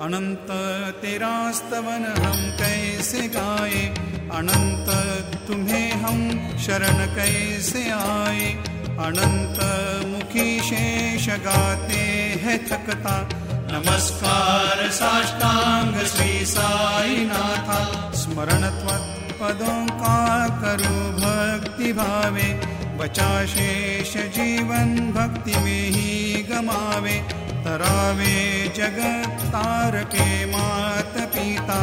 अनंत तेरा स्तवन हम कैसे गाए, अनंत तुम्हें हम शरण कैसे आए। अनंत मुखी शेष गाते हैं थकता, नमस्कार साष्टांग श्री साई नाथा। स्मरण त्वत्पदों का करो भक्ति भावे, बचा शेष जीवन भक्ति में ही गमावे। तरावे जगत तारके मात पिता,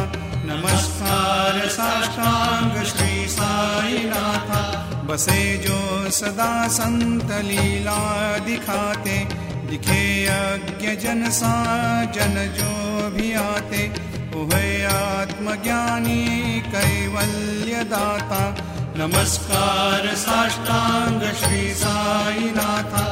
नमस्कार साष्टांग श्री साई नाथा। बसे जो सदा संत लीला दिखाते, दिखे यज्ञ जन साजन जो भी आते। वह आत्मज्ञानी कैवल्य दाता, नमस्कार साष्टांग श्री साई नाथा।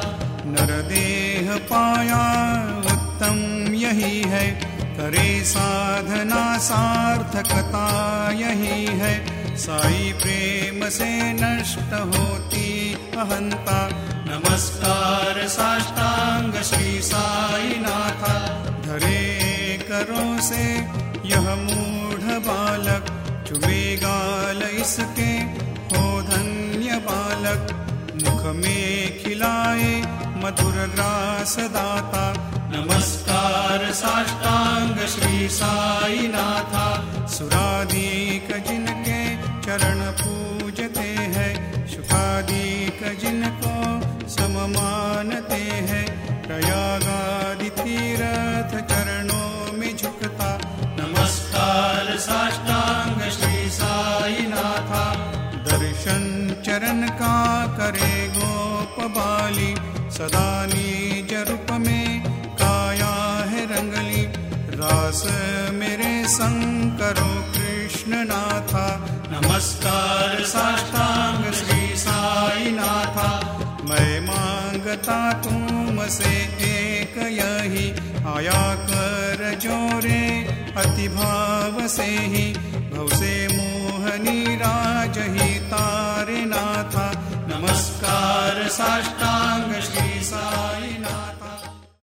नरदेह पाया उत्तम यही है, करे साधना सार्थकता यही है। साई प्रेम से नष्ट होती अहंता, नमस्कार साष्टांग श्री साई नाथा। धरे करो से यह मूढ़ बालक, चुमे गाल इसके हो धन्य बालक। मुख में खिलाए मधुर ग्रास दाता, नमस्कार साष्टांग श्री साई नाथा। सुरादीक जिनके चरण पूजते हैं, शुकादीक जिनको सम मानते हैं। प्रयागादि तीर्थ चरणों में झुकता, नमस्कार साष्टांग श्री साई नाथा। दर्शन चरण का करे गोप बाली, सदा निज रूप में काया है रंगली। रास मेरे संग करो कृष्ण नाथा, नमस्कार साष्टांग श्री साई नाथा। मैं मांगता तुमसे एक यही, आया कर जोरे अति भाव से ही। भव से मोहनी राज ही तारे नाथा, नमस्कार साष्टांग श्री साई नाथा।